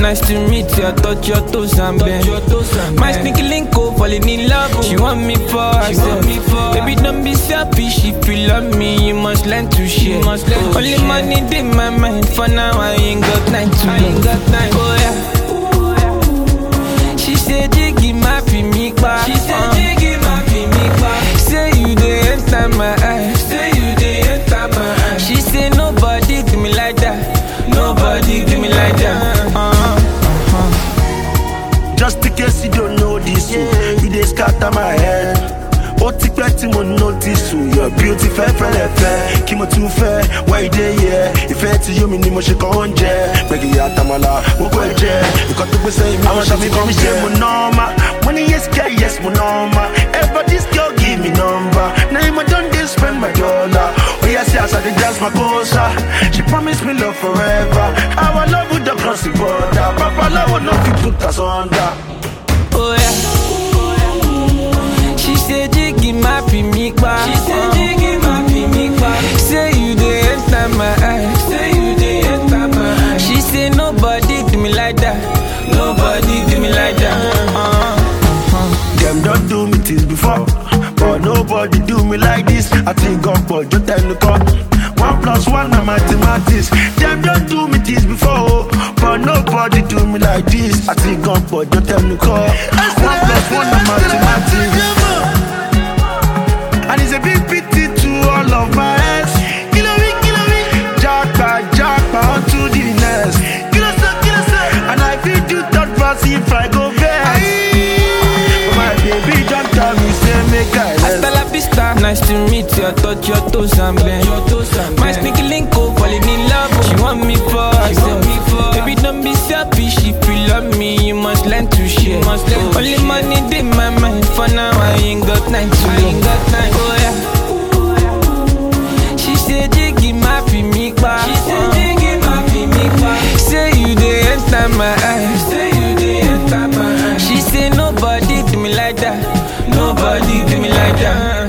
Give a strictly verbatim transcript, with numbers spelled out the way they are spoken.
nice to meet you. I touch your toes and bend. My sneaky link up, falling in love. She want me for herself. Baby, don't be selfish. If you love me, you must learn to share. Only money in my mind. For now, I ain't got time to love. Oh yeah. She said, Jiggy, my me back. She said, Jiggy, my me back. Say you dey enter my eyes. Say you dey enter my eyes. She said, nobody do me like that. Nobody do me like that. Uh-huh. Uh-huh. Just in case you don't know this, yeah. You dey scatter my head. Ó ti pẹ́ tí mo notice o, your beauty fẹ́ fẹ́lẹ̀ fẹ́. Kí mo tún fẹ́, why you dey here? Ìfẹ́ tí yóò mi ni mo ṣe kàn ń jẹ. Gbẹ̀gì àtàmàlà, gbogbo ẹ̀ jẹ́. Nǹkan tó gbé sẹ́yìn mi, àwọn ṣàfi kan mi ṣe mo nọ́ọ̀mà. Mo ní yes girl, yes mo nọ́ọ̀mà. Ever this girl give me number. Now you don dey spend my dollar. Oh yes, yes, I dey dance my cosa. She promised me love forever. Our love would have crossed the border. Papa love would not fit put us under. Oh yeah. She said, Jiggy, my me back. She said, Jiggy, my me back. Say you dey enter my eyes. Say you dey enter my eyes. She said, nobody do me like that. Nobody do me like that. Uh-huh. Uh-huh. Them don't do me things before, but nobody do me like this. I think God but you tell the call. One plus one na mathematics. Them don't do me things before, but nobody do me like this. I think God but you tell the call. One plus one na mathematics. And it's a big pity to all of my ex. Kilo me, kilo me. Jackpot, jackpot onto the nest. Kilo so, kilo so. And I feel do that pass if I go best. My baby don't tell me, say make I rest. Hasta la vista, nice to meet you. I touch your toes and bend. My sneaky link up, falling in love. She want me for herself. Baby, don't be selfish. If you love me, you must learn to share. Only money in my mind. For now, I ain't got time to love. Oh yeah. She said, Jiggy, my me back. She said, Jiggy, my me back. Say you dey enter my eyes. Say you dey enter my eyes. She said, nobody do me like that. Nobody do me like that.